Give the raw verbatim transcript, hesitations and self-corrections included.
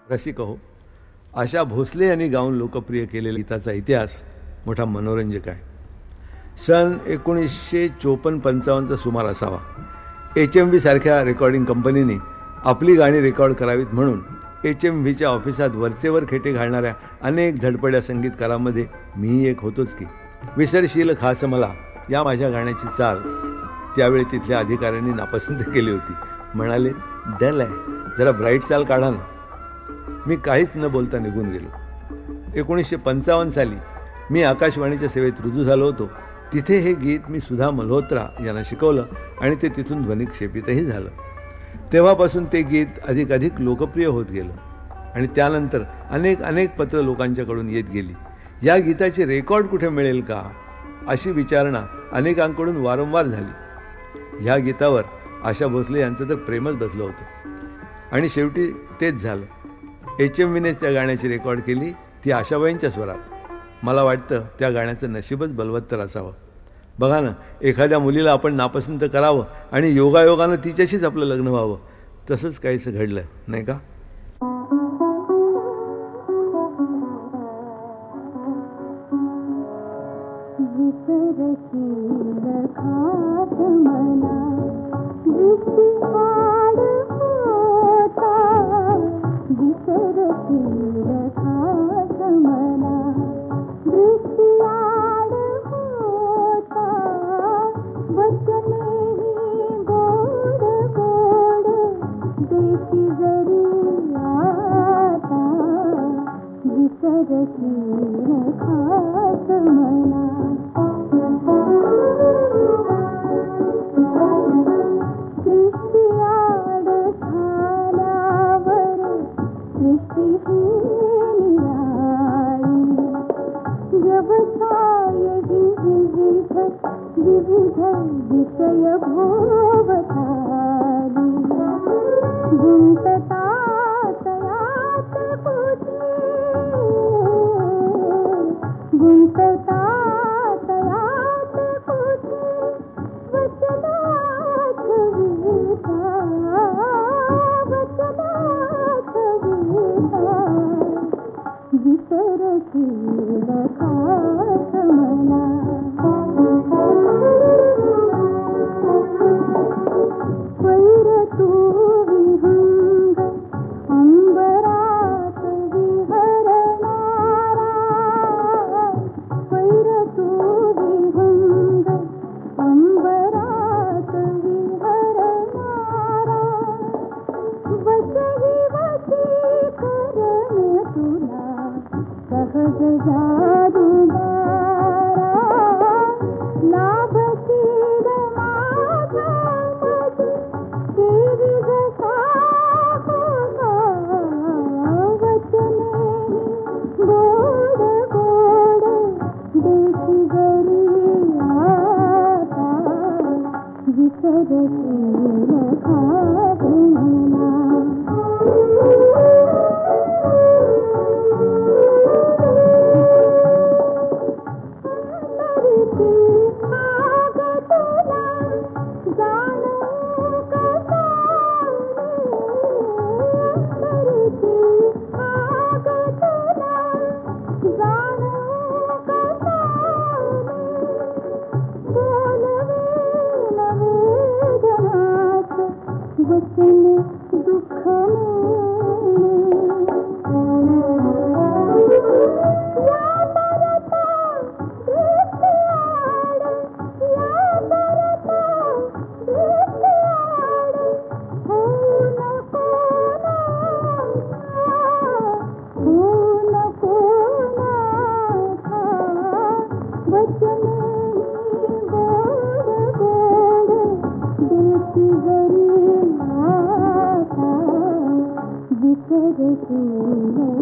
रसिक हो, आशा भोसले यांनी गाऊन लोकप्रिय केलेला गीताचा इतिहास मोठा मनोरंजक आहे. सन एकोणीसशे चोपन्न पंचावन्नचा सुमार असावा. एच एम व्ही सारख्या रेकॉर्डिंग कंपनीने आपली गाणी रेकॉर्ड करावीत म्हणून एच एम व्हीच्या ऑफिसात वरचेवर खेटे घालणाऱ्या अनेक धडपड्या संगीतकारांमध्ये मीही एक होतोच की. विसरशील खास मला या माझ्या गाण्याची चाल त्यावेळी तिथल्या अधिकाऱ्यांनी नापसंत केली होती. म्हणाले, डल आहे, जरा ब्राईट चाल काढा ना. मी काहीच न बोलता निघून गेलो. एकोणीसशे पंचावन्न साली मी आकाशवाणीच्या सेवेत रुजू झालो होतो. तिथे हे गीत मी सुधा मल्होत्रा यांना शिकवलं आणि ते तिथून ध्वनिक्षेपितही झालं. तेव्हापासून ते गीत अधिक अधिक लोकप्रिय होत गेलं आणि त्यानंतर अनेक अनेक पत्र लोकांच्याकडून येत गेली. या गीताचे रेकॉर्ड कुठे मिळेल का अशी विचारणा अनेकांकडून वारंवार झाली. ह्या गीतावर आशा भोसले यांचं तर प्रेमच बसलं होतं आणि शेवटी तेच झालं. एच एम व्हीनेच त्या गाण्याची रेकॉर्ड केली, ती आशाबाईंच्या स्वरात. मला वाटतं त्या गाण्याचं नशीबच बलवत्तर असावं. बघा ना, एखाद्या मुलीला आपण नापसंत करावं आणि योगायोगानं तिच्याशीच आपलं लग्न व्हावं. तसंच काहीसं घडलं नाही का? विसरशील